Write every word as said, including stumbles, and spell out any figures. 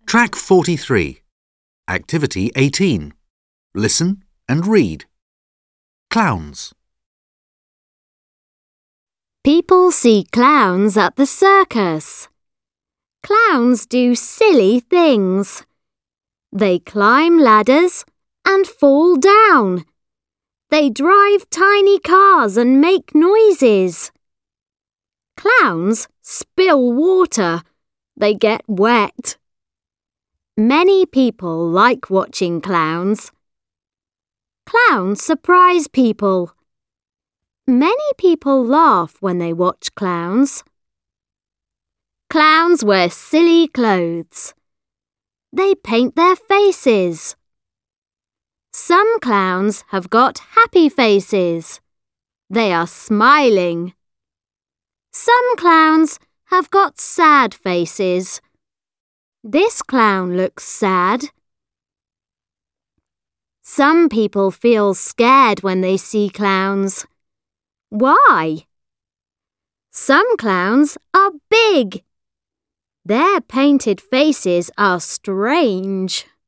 Track forty-three. Activity eighteen. Listen and read. Clowns. People see clowns at the circus. Clowns do silly things. They climb ladders and fall down. They drive tiny cars and make noises. Clowns spill water. They get wet. Many people like watching clowns. Clowns surprise people. Many people laugh when they watch clowns. Clowns wear silly clothes. They paint their faces. Some clowns have got happy faces. They are smiling. Some clowns have got sad faces. This clown looks sad. Some people feel scared when they see clowns. Why? Some clowns are big. Their painted faces are strange.